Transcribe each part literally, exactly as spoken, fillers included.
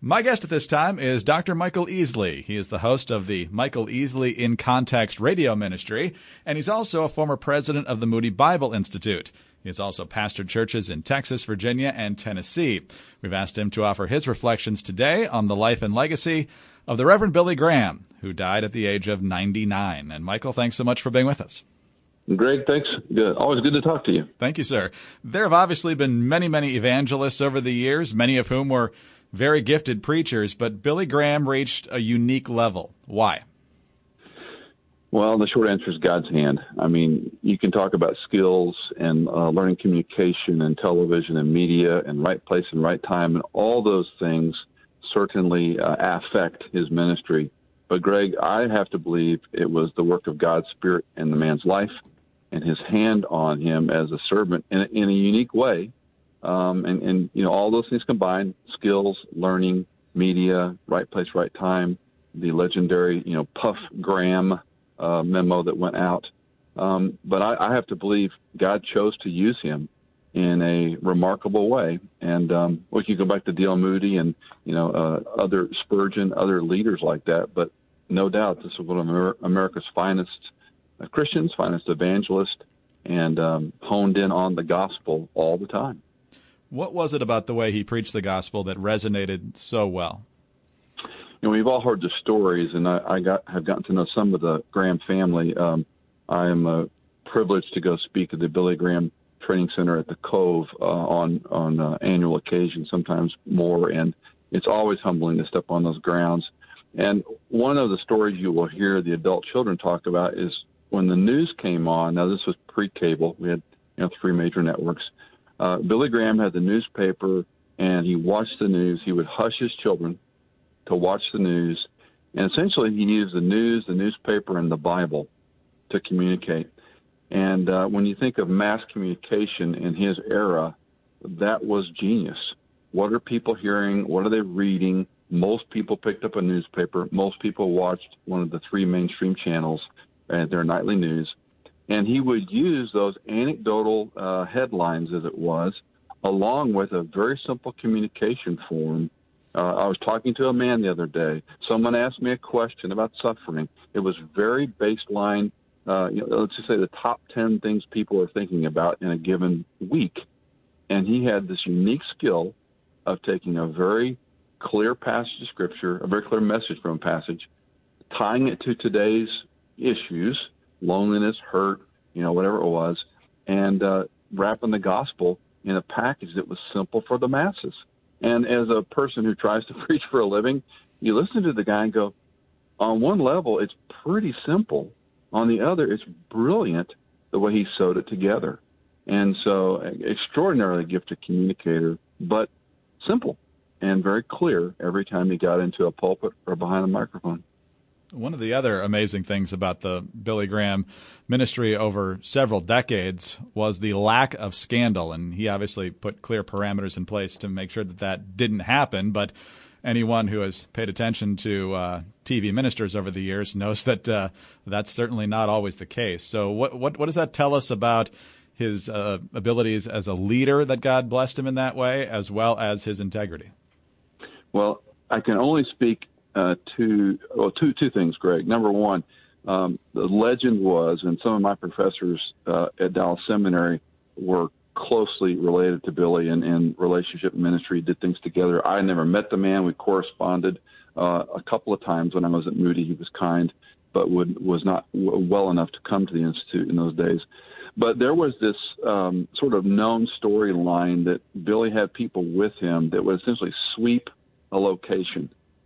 My guest at this time is Doctor Michael Easley. He is the host of the Michael Easley in Context radio ministry, and he's also a former president of the Moody Bible Institute. He has also pastored churches in Texas, Virginia, and Tennessee. We've asked him to offer his reflections today on the life and legacy of the Reverend Billy Graham, who died at the age of ninety-nine. And Michael, thanks so much for being with us. Greg, thanks. Good. Always good to talk to you. Thank you, sir. There have obviously been many, many evangelists over the years, many of whom were very gifted preachers, but Billy Graham reached a unique level. Why? Well, the short answer is God's hand. I mean, you can talk about skills and uh, learning communication and television and media and right place and right time, and all those things certainly uh, affect his ministry. But, Greg, I have to believe it was the work of God's Spirit in the man's life and his hand on him as a servant in, in a unique way. Um, and, and, you know, all those things combined, skills, learning, media, right place, right time, the legendary, you know, Puff Graham uh, memo that went out. Um, but I, I have to believe God chose to use him in a remarkable way. And um, we can go back to D L Moody and, you know, uh, other Spurgeon, other leaders like that. But no doubt this is one of Amer- America's finest uh, Christians, finest evangelists, and um, honed in on the gospel all the time. What was it about the way he preached the gospel that resonated so well? You know, we've all heard the stories, and I, I got have gotten to know some of the Graham family. Um, I am uh, privileged to go speak at the Billy Graham Training Center at the Cove uh, on on uh, annual occasions, sometimes more, and it's always humbling to step on those grounds. And one of the stories you will hear the adult children talk about is when the news came on. Now, this was pre-cable. We had you know three major networks. Uh, Billy Graham had the newspaper, and he watched the news. He would hush his children to watch the news, and essentially he used the news, the newspaper, and the Bible to communicate. And uh, when you think of mass communication in his era, that was genius. What are people hearing? What are they reading? Most people picked up a newspaper. Most people watched one of the three mainstream channels at their nightly news. And he would use those anecdotal uh, headlines, as it was, along with a very simple communication form. Uh, I was talking to a man the other day. Someone asked me a question about suffering. It was very baseline. Uh, you know, let's just say the top ten things people are thinking about in a given week. And he had this unique skill of taking a very clear passage of Scripture, a very clear message from a passage, tying it to today's issues, loneliness, hurt, you know, whatever it was, and uh, wrapping the gospel in a package that was simple for the masses. And as a person who tries to preach for a living, you listen to the guy and go, on one level, it's pretty simple. On the other, it's brilliant the way he sewed it together. And so extraordinarily gifted communicator, but simple and very clear every time he got into a pulpit or behind a microphone. One of the other amazing things about the Billy Graham ministry over several decades was the lack of scandal, and he obviously put clear parameters in place to make sure that that didn't happen, but anyone who has paid attention to uh, T V ministers over the years knows that uh, that's certainly not always the case. So what, what, what does that tell us about his uh, abilities as a leader, that God blessed him in that way, as well as his integrity? Well, I can only speak Uh, two, well, two, two things, Greg. Number one, um, the legend was, and some of my professors uh, at Dallas Seminary were closely related to Billy and, and relationship ministry, did things together. I never met the man. We corresponded uh, a couple of times when I was at Moody. He was kind, but would, was not w- well enough to come to the Institute in those days. But there was this um, sort of known storyline that Billy had people with him that would essentially sweep a location.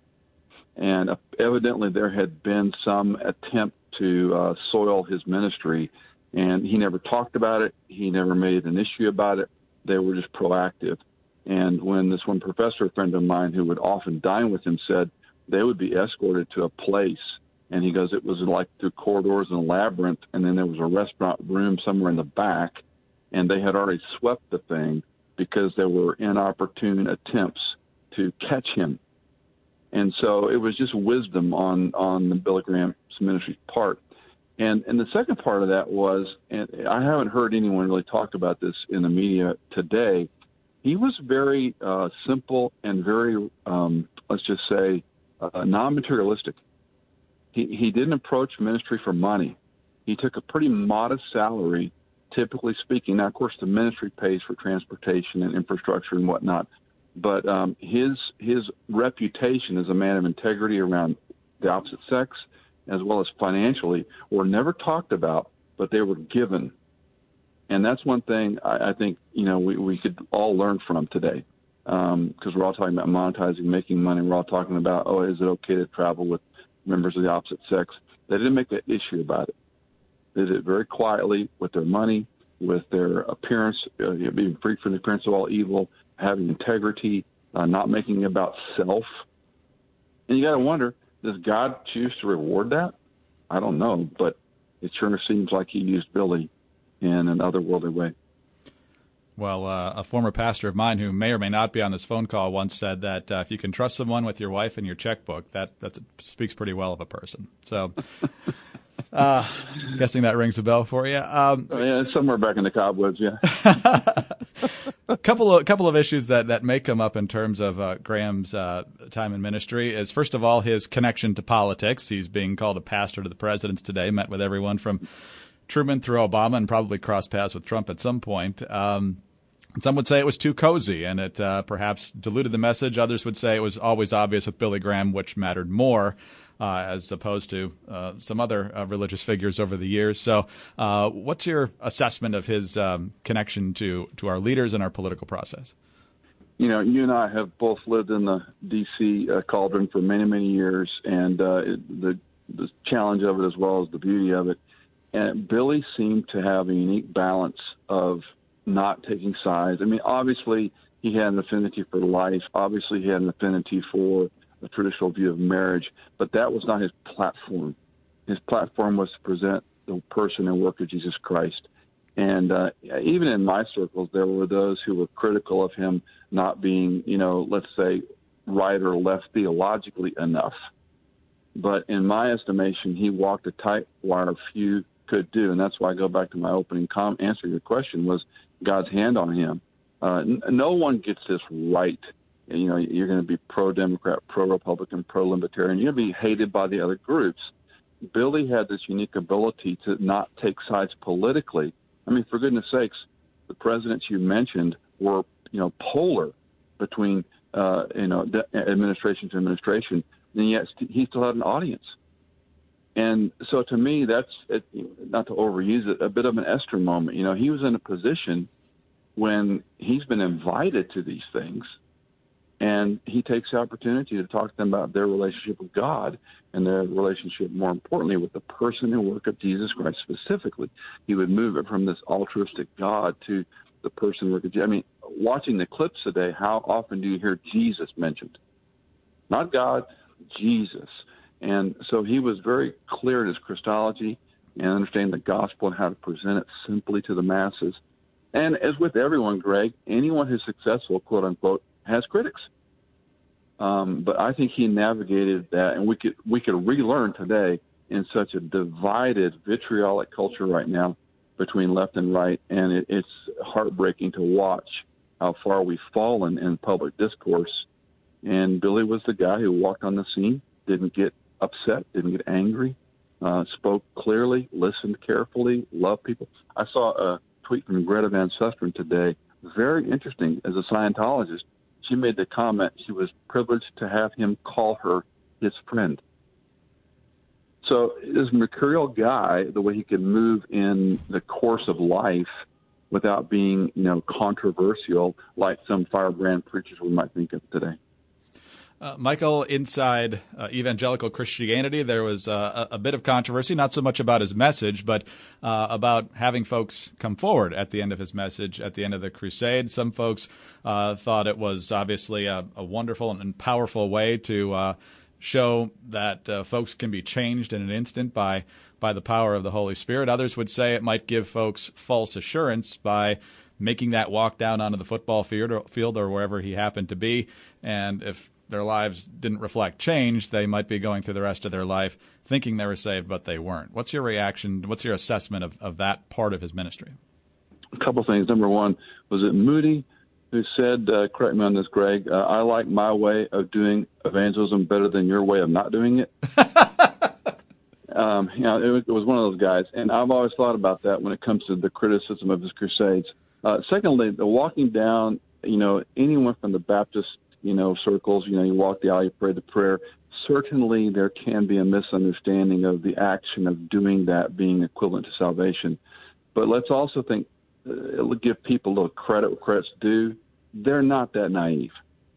And uh, evidently there had been some attempt to uh, soil his ministry, and he never talked about it. He never made an issue about it. They were just proactive. And when this one professor friend of mine who would often dine with him said they would be escorted to a place, and he goes, it was like through corridors and a labyrinth, and then there was a restaurant room somewhere in the back, and they had already swept the thing because there were inopportune attempts to catch him. And so it was just wisdom on, on the Billy Graham's ministry's part. And and the second part of that was, and I haven't heard anyone really talk about this in the media today, he was very uh, simple and very, um, just say, uh, non-materialistic. He, he didn't approach ministry for money. He took a pretty modest salary, typically speaking. Now, of course, the ministry pays for transportation and infrastructure and whatnot, but um, his his reputation as a man of integrity around the opposite sex, as well as financially, were never talked about, but they were given. And that's one thing I, I think, you know, we, we could all learn from today, because um, we're all talking about monetizing, making money. We're all talking about, oh, is it okay to travel with members of the opposite sex? They didn't make an issue about it. They did it very quietly with their money, with their appearance, uh, you know, being free from the appearance of all evil, having integrity, uh, not making it about self. And you got to wonder, does God choose to reward that? I don't know, but it sure seems like he used Billy in an otherworldly way. Well, uh, a former pastor of mine who may or may not be on this phone call once said that uh, if you can trust someone with your wife and your checkbook, that that speaks pretty well of a person. So, uh, guessing that rings a bell for you. Um, oh, yeah, somewhere back in the cobwebs, yeah. A couple of couple of issues that, that may come up in terms of uh, Graham's uh, time in ministry is, first of all, his connection to politics. He's being called a pastor to the presidents today, met with everyone from Truman through Obama, and probably crossed paths with Trump at some point. Um, some would say it was too cozy, and it uh, perhaps diluted the message. Others would say it was always obvious with Billy Graham which mattered more, uh, as opposed to uh, some other uh, religious figures over the years. So uh, what's your assessment of his um, connection to, to our leaders and our political process? You know, you and I have both lived in the D C uh, cauldron for many, many years, and uh, it, the, the challenge of it as well as the beauty of it. And Billy seemed to have a unique balance of not taking sides. I mean, obviously, he had an affinity for life. Obviously, he had an affinity for the traditional view of marriage, but that was not his platform. His platform was to present the person and work of Jesus Christ. And uh, even in my circles, there were those who were critical of him not being, you know, let's say, right or left theologically enough. But in my estimation, he walked a tight wire few could do, and that's why I go back to my opening com- answer to your question was God's hand on him. Uh, n- no one gets this right. You know, you're going to be pro-Democrat, pro-Republican, pro-Libertarian. You're going to be hated by the other groups. Billy had this unique ability to not take sides politically. I mean, for goodness sakes, the presidents you mentioned were, you know, polar between, uh, you know, de- administration to administration, and yet st- he still had an audience. And so to me, that's, it, not to overuse it, a bit of an Esther moment. You know, he was in a position when he's been invited to these things, and he takes the opportunity to talk to them about their relationship with God and their relationship, more importantly, with the person and work of Jesus Christ specifically. He would move it from this altruistic God to the person and work of Jesus. I mean, watching the clips today, how often do you hear Jesus mentioned? Not God, Jesus. And so he was very clear in his Christology and understanding the gospel and how to present it simply to the masses. And as with everyone, Greg, anyone who's successful, quote unquote, has critics. Um, but I think he navigated that, and we could we could relearn today in such a divided, vitriolic culture right now between left and right, and it, it's heartbreaking to watch how far we've fallen in public discourse. And Billy was the guy who walked on the scene, didn't get upset, didn't get angry, uh, spoke clearly, listened carefully, loved people. I saw a tweet from Greta Van Susteren today, very interesting. As a Scientologist, she made the comment she was privileged to have him call her his friend. So this mercurial guy, the way he could move in the course of life without being, you know, controversial like some firebrand preachers we might think of today. Uh, Michael, inside uh, evangelical Christianity, there was uh, a, a bit of controversy, not so much about his message, but uh, about having folks come forward at the end of his message, at the end of the crusade. Some folks uh, thought it was obviously a, a wonderful and powerful way to uh, show that uh, folks can be changed in an instant by by the power of the Holy Spirit. Others would say it might give folks false assurance by making that walk down onto the football field or, field or wherever he happened to be, and if their lives didn't reflect change, they might be going through the rest of their life thinking they were saved, but they weren't. What's your reaction? What's your assessment of, of that part of his ministry? A couple things. Number one, was it Moody who said, uh, correct me on this, Greg, uh, I like my way of doing evangelism better than your way of not doing it. um, you know, it was, it was one of those guys. And I've always thought about that when it comes to the criticism of his crusades. Uh, secondly, the walking down, you know, anyone from the Baptist, you know, circles, you know, you walk the aisle, you pray the prayer. Certainly there can be a misunderstanding of the action of doing that being equivalent to salvation. But let's also think, uh, give people a little credit where credit's due. They're not that naive.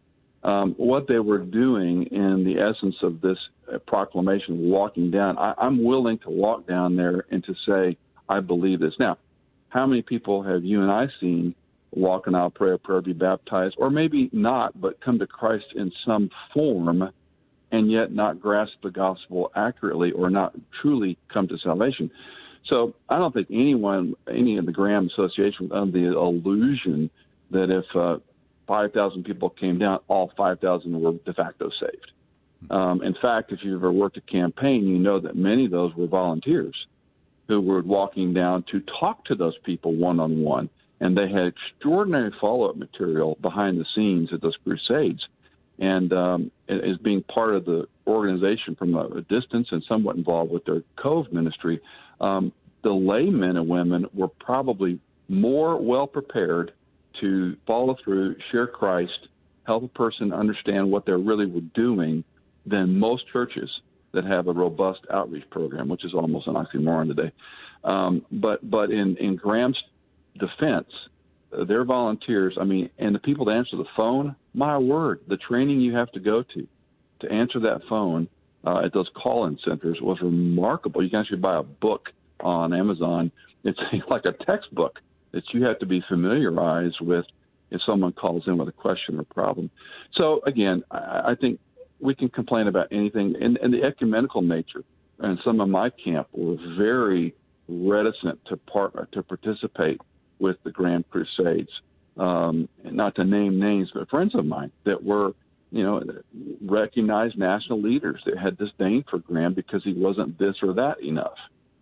Um, what they were doing in the essence of this uh, proclamation, walking down, I, I'm willing to walk down there and to say, I believe this. Now, how many people have you and I seen walk an aisle, pray a prayer, be baptized, or maybe not, but come to Christ in some form and yet not grasp the gospel accurately or not truly come to salvation? So I don't think anyone, any of the Graham Association, under the illusion that if uh, five thousand people came down, all five thousand were de facto saved. Um, in fact, if you've ever worked a campaign, you know that many of those were volunteers who were walking down to talk to those people one-on-one, and they had extraordinary follow-up material behind the scenes at those crusades. And um, as being part of the organization from a, a distance and somewhat involved with their Cove ministry, um, the laymen and women were probably more well-prepared to follow through, share Christ, help a person understand what they really were doing than most churches that have a robust outreach program, which is almost an oxymoron today. Um, but but in, in Graham's defense, uh, they're volunteers. I mean, and the people that answer the phone, my word, the training you have to go to to answer that phone uh, at those call-in centers was remarkable. You can actually buy a book on Amazon. It's like a textbook that you have to be familiarized with if someone calls in with a question or problem. So, again, I, I think we can complain about anything. And, and the ecumenical nature, and some of my camp were very reticent to part to participate with the Grand Crusades. Um, not to name names, but friends of mine that were, you know, recognized national leaders that had disdain for Graham because he wasn't this or that enough.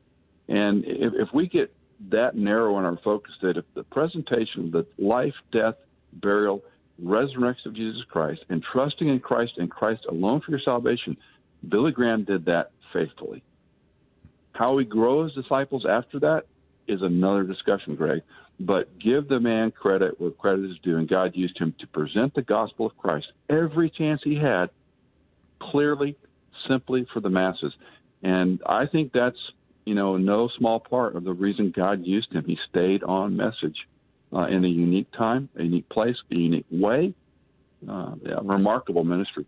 And if, if we get that narrow in our focus, that if the presentation of the life, death, burial, resurrection of Jesus Christ, and trusting in Christ and Christ alone for your salvation, Billy Graham did that faithfully. How we grow as disciples after that is another discussion, Greg. But give the man credit where credit is due, and God used him to present the gospel of Christ every chance he had, clearly, simply for the masses. And I think that's, you know, no small part of the reason God used him. He stayed on message uh, in a unique time, a unique place, a unique way. Uh, yeah, remarkable ministry.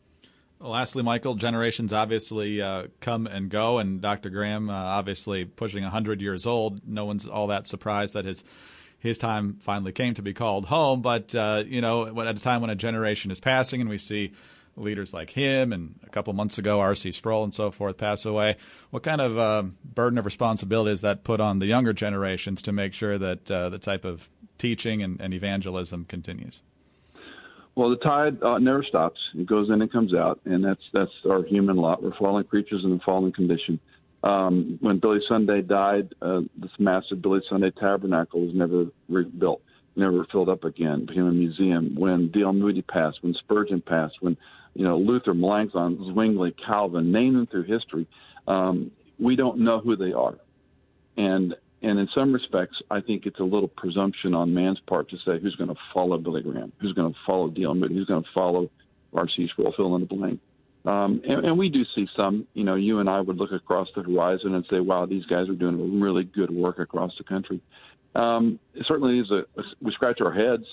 Lastly, Michael, generations obviously uh, come and go, and Doctor Graham, uh, obviously pushing one hundred years old, no one's all that surprised that his his time finally came to be called home. But, uh, you know, at a time when a generation is passing and we see leaders like him and a couple months ago R C Sproul and so forth pass away, what kind of uh, burden of responsibility is that put on the younger generations to make sure that uh, the type of teaching and, and evangelism continues? Well, the tide uh, never stops. It goes in and comes out, and that's that's our human lot. We're fallen creatures in a fallen condition. Um, when Billy Sunday died, uh, this massive Billy Sunday Tabernacle was never rebuilt, never filled up again, became a museum. When D L Moody passed, when Spurgeon passed, when you know Luther, Melanchthon, Zwingli, Calvin, name them through history, um, we don't know who they are. And And in some respects, I think it's a little presumption on man's part to say who's going to follow Billy Graham, who's going to follow D L Moody, who's going to follow R C Sproul, fill in the blank. Um, and, and we do see some, you know, you and I would look across the horizon and say, wow, these guys are doing really good work across the country. Um, it certainly is a, we scratch our heads,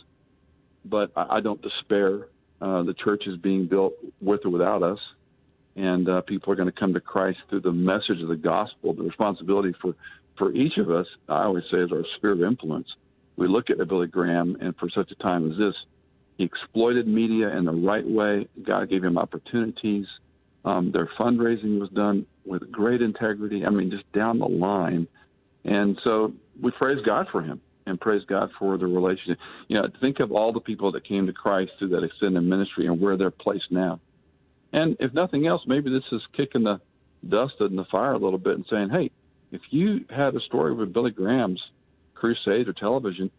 but I, I don't despair. Uh, the church is being built with or without us. And uh, people are going to come to Christ through the message of the gospel. The responsibility for For each of us, I always say, is our sphere of influence. We look at Billy Graham, and for such a time as this, he exploited media in the right way. God gave him opportunities. Um, their fundraising was done with great integrity. I mean, just down the line. And so we praise God for him and praise God for the relationship. You know, think of all the people that came to Christ through that extended ministry and where they're placed now. And if nothing else, maybe this is kicking the dust in the fire a little bit and saying, hey, if you had a story with Billy Graham's crusade or television,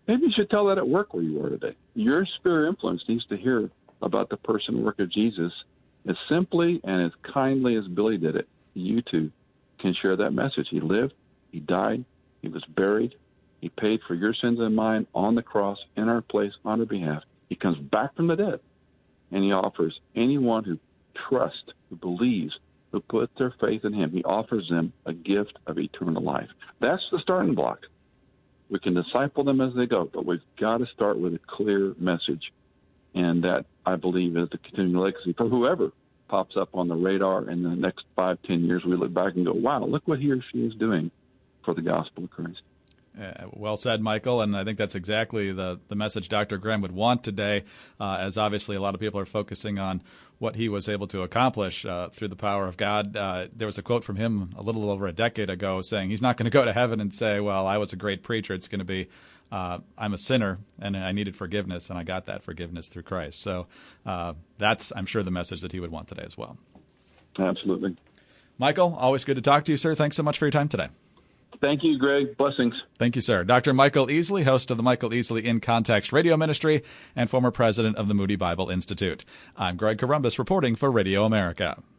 Maybe you should tell that at work where you are today. Your sphere of influence needs to hear about the person and work of Jesus as simply and as kindly as Billy did it. You too can share that message. He lived, he died, he was buried, he paid for your sins and mine on the cross in our place on our behalf. He comes back from the dead, and he offers anyone who trusts, who believes, who puts their faith in him, he offers them a gift of eternal life. That's the starting block. We can disciple them as they go, but we've got to start with a clear message. And that, I believe, is the continuing legacy for whoever pops up on the radar in the next five, ten years. We look back and go, wow, look what he or she is doing for the gospel of Christ. Uh, well said, Michael, and I think that's exactly the, the message Doctor Graham would want today, uh, as obviously a lot of people are focusing on what he was able to accomplish uh, through the power of God. Uh, there was a quote from him a little over a decade ago saying he's not going to go to heaven and say, well, I was a great preacher. It's going to be, uh, I'm a sinner, and I needed forgiveness, and I got that forgiveness through Christ. So uh, that's, I'm sure, the message that he would want today as well. Absolutely. Michael, always good to talk to you, sir. Thanks so much for your time today. Thank you, Greg. Blessings. Thank you, sir. Doctor Michael Easley, host of the Michael Easley in Context radio ministry and former president of the Moody Bible Institute. I'm Greg Corombos reporting for Radio America.